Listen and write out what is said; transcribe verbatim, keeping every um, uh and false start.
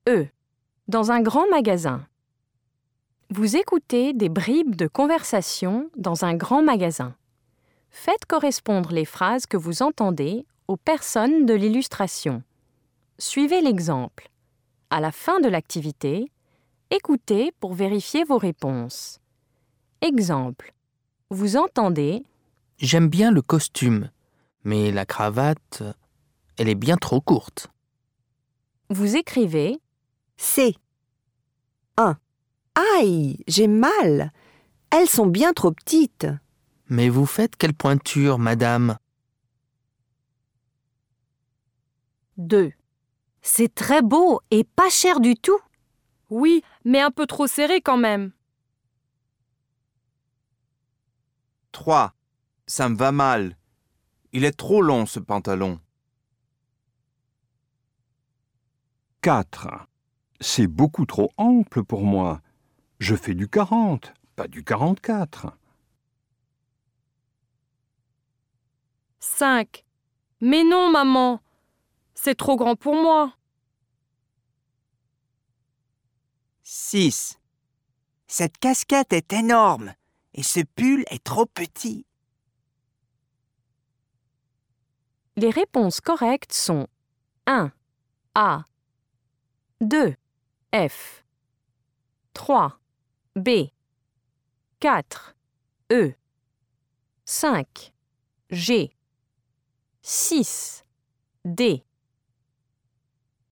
E. Dans un grand magasin. Vous écoutez des bribes de conversation dans un grand magasin. Faites correspondre les phrases que vous entendez aux personnes de l'illustration. Suivez l'exemple. À la fin de l'activité, écoutez pour vérifier vos réponses. Exemple. Vous entendez « J'aime bien le costume, mais la cravate, elle est bien trop courte. » Vous écrivez C. un. Aïe, j'ai mal. Elles sont bien trop petites. Mais vous faites quelle pointure, madame? deux. C'est très beau et pas cher du tout. Oui, mais un peu trop serré quand même. trois. Ça me va mal. Il est trop long ce pantalon. quatre. C'est beaucoup trop ample pour moi. Je fais du quarante, pas du quarante-quatre. cinq. Mais non, maman. C'est trop grand pour moi. six. Cette casquette est énorme et ce pull est trop petit. Les réponses correctes sont un. A. deux. F. trois. B. quatre. E. cinq. G. six. D.